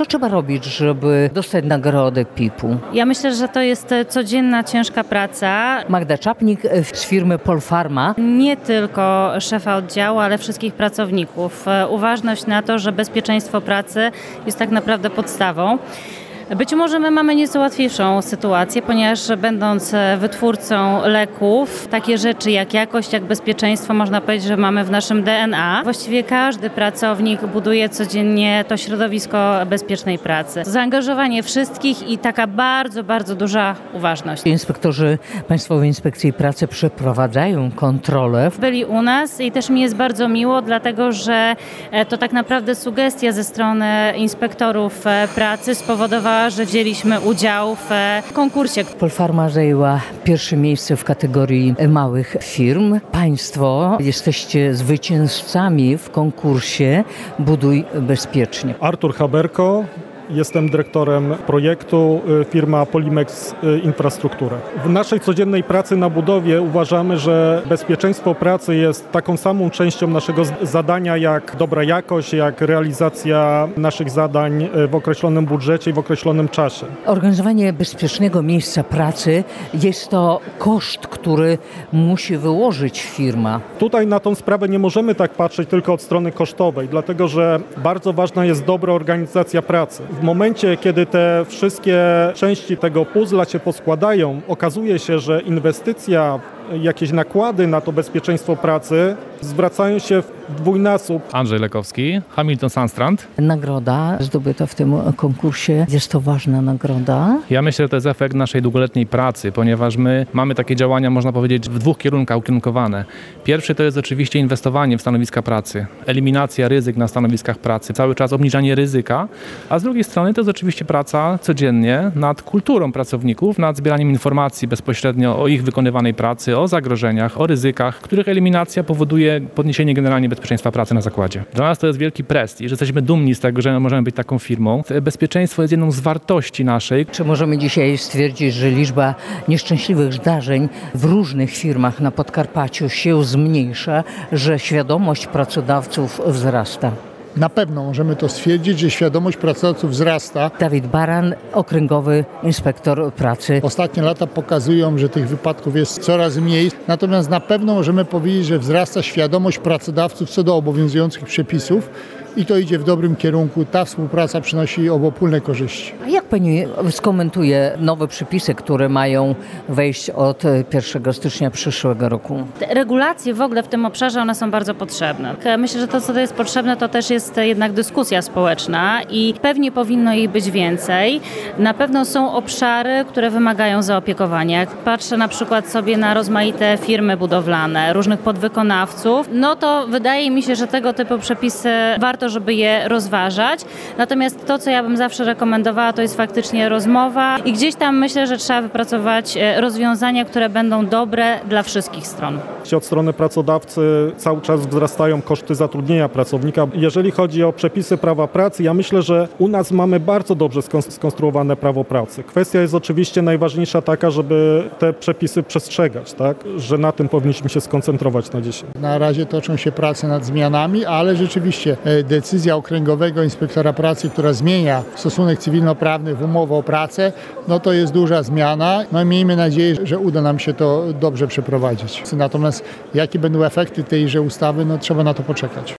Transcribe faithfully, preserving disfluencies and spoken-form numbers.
Co trzeba robić, żeby dostać nagrodę P I P-u? Ja myślę, że to jest codzienna, ciężka praca. Magda Czapnik z firmy Polpharma. Nie tylko szefa oddziału, ale wszystkich pracowników. Uważność na to, że bezpieczeństwo pracy jest tak naprawdę podstawą. Być może my mamy nieco łatwiejszą sytuację, ponieważ będąc wytwórcą leków, takie rzeczy jak jakość, jak bezpieczeństwo, można powiedzieć, że mamy w naszym D N A. Właściwie każdy pracownik buduje codziennie to środowisko bezpiecznej pracy. Zaangażowanie wszystkich i taka bardzo, bardzo duża uważność. Inspektorzy Państwowej Inspekcji Pracy przeprowadzają kontrolę. Byli u nas i też mi jest bardzo miło, dlatego że to tak naprawdę sugestia ze strony inspektorów pracy spowodowała, że wzięliśmy udział w konkursie. Polpharma zajęła pierwsze miejsce w kategorii małych firm. Państwo jesteście zwycięzcami w konkursie Buduj Bezpiecznie. Artur Haberko. Jestem dyrektorem projektu firma Polimex Infrastruktura. W naszej codziennej pracy na budowie uważamy, że bezpieczeństwo pracy jest taką samą częścią naszego zadania jak dobra jakość, jak realizacja naszych zadań w określonym budżecie i w określonym czasie. Organizowanie bezpiecznego miejsca pracy jest to koszt, który musi wyłożyć firma. Tutaj na tą sprawę nie możemy tak patrzeć tylko od strony kosztowej, dlatego że bardzo ważna jest dobra organizacja pracy. W momencie, kiedy te wszystkie części tego puzzla się poskładają, okazuje się, że inwestycja, jakieś nakłady na to bezpieczeństwo pracy zwracają się w dwójnasób. Andrzej Lekowski, Hamilton Sandstrand. Nagroda zdobyta w tym konkursie, jest to ważna nagroda. Ja myślę, że to jest efekt naszej długoletniej pracy, ponieważ my mamy takie działania, można powiedzieć, w dwóch kierunkach ukierunkowane. Pierwszy to jest oczywiście inwestowanie w stanowiska pracy, eliminacja ryzyk na stanowiskach pracy, cały czas obniżanie ryzyka, a z drugiej strony to jest oczywiście praca codziennie nad kulturą pracowników, nad zbieraniem informacji bezpośrednio o ich wykonywanej pracy, o zagrożeniach, o ryzykach, których eliminacja powoduje podniesienie generalnie bezpieczeństwa pracy na zakładzie. Dla nas to jest wielki prestiż, że jesteśmy dumni z tego, że możemy być taką firmą. Bezpieczeństwo jest jedną z wartości naszej. Czy możemy dzisiaj stwierdzić, że liczba nieszczęśliwych zdarzeń w różnych firmach na Podkarpaciu się zmniejsza, że świadomość pracodawców wzrasta? Na pewno możemy to stwierdzić, że świadomość pracodawców wzrasta. Dawid Baran, okręgowy inspektor pracy. Ostatnie lata pokazują, że tych wypadków jest coraz mniej, natomiast na pewno możemy powiedzieć, że wzrasta świadomość pracodawców co do obowiązujących przepisów i to idzie w dobrym kierunku. Ta współpraca przynosi obopólne korzyści. A jak pani skomentuje nowe przepisy, które mają wejść od pierwszego stycznia przyszłego roku? Te regulacje w ogóle w tym obszarze, one są bardzo potrzebne. Myślę, że to, co to jest potrzebne, to też jest jednak dyskusja społeczna i pewnie powinno jej być więcej. Na pewno są obszary, które wymagają zaopiekowania. Jak patrzę na przykład sobie na rozmaite firmy budowlane, różnych podwykonawców, no to wydaje mi się, że tego typu przepisy warto, żeby je rozważać. Natomiast to, co ja bym zawsze rekomendowała, to jest faktycznie rozmowa i gdzieś tam myślę, że trzeba wypracować rozwiązania, które będą dobre dla wszystkich stron. Od strony pracodawcy cały czas wzrastają koszty zatrudnienia pracownika. Jeżeli chodzi o przepisy prawa pracy, ja myślę, że u nas mamy bardzo dobrze skonstruowane prawo pracy. Kwestia jest oczywiście najważniejsza taka, żeby te przepisy przestrzegać, tak? Że na tym powinniśmy się skoncentrować na dzisiaj. Na razie toczą się prace nad zmianami, ale rzeczywiście decyzja okręgowego inspektora pracy, która zmienia stosunek cywilnoprawny w umowę o pracę, no to jest duża zmiana. No i miejmy nadzieję, że uda nam się to dobrze przeprowadzić. Natomiast jakie będą efekty tejże ustawy, no trzeba na to poczekać.